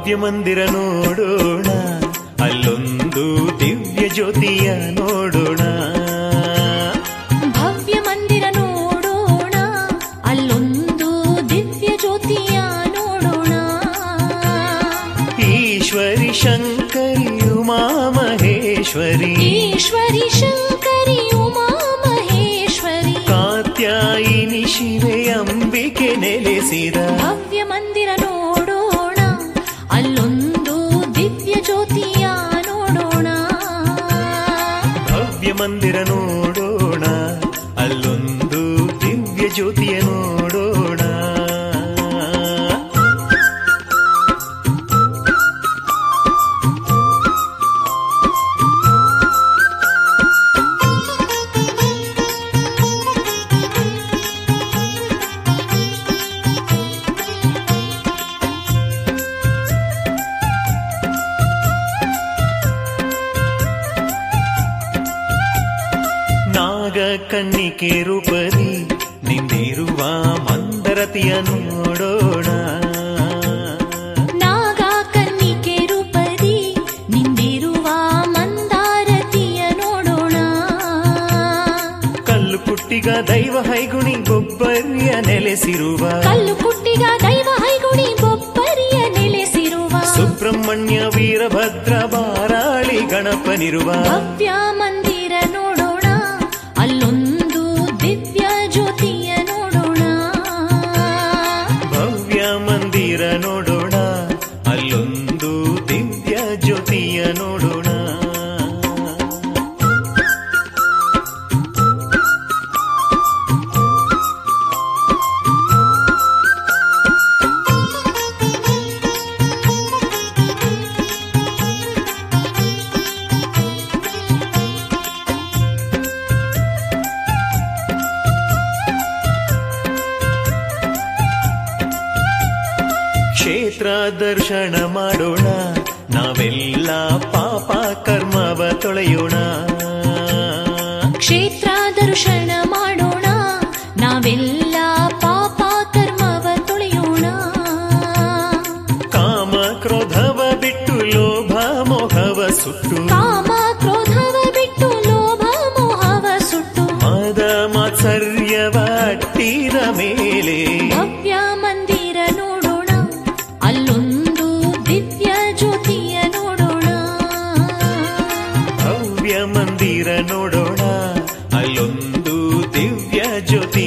ಭವ್ಯ ಮಂದಿರ ನೋಡೋಣ, ಅಲ್ಲೊಂದು ದಿವ್ಯ ಜ್ಯೋತಿಯ ನೋಡೋಣ. ಭವ್ಯ ಮಂದಿರ ನೋಡೋಣ, ಅಲ್ಲೊಂದು ದಿವ್ಯ ಜ್ಯೋತಿಯ ನೋಡೋಣ. ಈಶ್ವರಿ ಶಂಕರಿ ಉಮಾ ಮಹೇಶ್ವರಿ, ಈಶ್ವರಿ ಶಂಕರಿ ಉಮಾ ಮಹೇಶ್ವರಿ, ಕಾತ್ಯಾಯಿನಿ ಶಿವೆ ಅಂಬಿಕೆ ನೆಲೆಸಿದ ಭವ್ಯ ಮಂದಿರ ನೋಡೋಣ, ಅಲ್ಲೊಂದು ದಿವ್ಯ ಜ್ಯೋತಿಯ ನೋಡೋಣ. ಭವ್ಯ ಮಂದಿರ ನೋಡೋಣ, ಅಲ್ಲೊಂದು ದಿವ್ಯ ಜ್ಯೋತಿಯ ನೋಡೋಣ. ಕನ್ನಿಕೆ ರೂಪದಿ ನಿಂದಿರುವ ಮಂದರತಿಯ ನೋಡೋಣ. ನಾಗ ಕನ್ನಿಕೆ ರೂಪದಿ ನಿಂದಿರುವ ಮಂದಾರತಿಯ ನೋಡೋಣ. ಕಲ್ಲು ಕುಟ್ಟಿಗ ದೈವ ಹೈಗುಣಿ ಗೊಬ್ಬರಿಯ ನೆಲೆಸಿರುವ, ಕಲ್ಲು ಕುಟ್ಟಿಗ ದೈವ ಹೈಗುಣಿ ಗೊಬ್ಬರಿಯ ನೆಲೆಸಿರುವ, ಸುಬ್ರಹ್ಮಣ್ಯ ವೀರಭದ್ರ ಬಾರಾಳಿ ಗಣಪನಿರುವ ಭವ್ಯ ಮಂದಿರ ನೋಡೋಣ, ಅಲ್ಲೊಂದು ದಿವ್ಯ ಜ್ಯೋತಿಯ ನೋಡೋಣ. ಭವ್ಯ ಮಂದಿರ ನೋಡೋಣ, ಅಲ್ಲೊಂದು ದಿವ್ಯ ಜ್ಯೋತಿಯ ನೋಡೋಣ. ಕ್ಷೇತ್ರ ದರ್ಶನ ಮಾಡೋಣ, ನಾವೆಲ್ಲ ಪಾಪ ಕರ್ಮವ ತೊಳೆಯೋಣ. ಕ್ಷೇತ್ರ ದರ್ಶನ ಮಾಡೋಣ, ನಾವೆಲ್ಲ ಪಾಪ ಕರ್ಮವ ತೊಳೆಯೋಣ. ಕಾಮ ಕ್ರೋಧವ ಬಿಟ್ಟು ಲೋಭ ಮೋಹವ ಸುಟ್ಟು, ಕಾಮ ಕ್ರೋಧವ ಬಿಟ್ಟು ಲೋಭ ಮೋಹವ ಸುಟ್ಟು, ಮದ ಮಾತ್ಸರ್ಯವ ಅಟ್ಟಿದ ಮೇಲೆ ಭವ್ಯ ಮಂದಿರ ನೋಡೋಣ, ಅಲ್ಲೊಂದು ದಿವ್ಯ ಜ್ಯೋತಿಯ ನೋಡೋಣ. ಭವ್ಯ ಮಂದಿರ ನೋಡೋಣ, ಅಲ್ಲೊಂದು ದಿವ್ಯ ಜ್ಯೋತಿ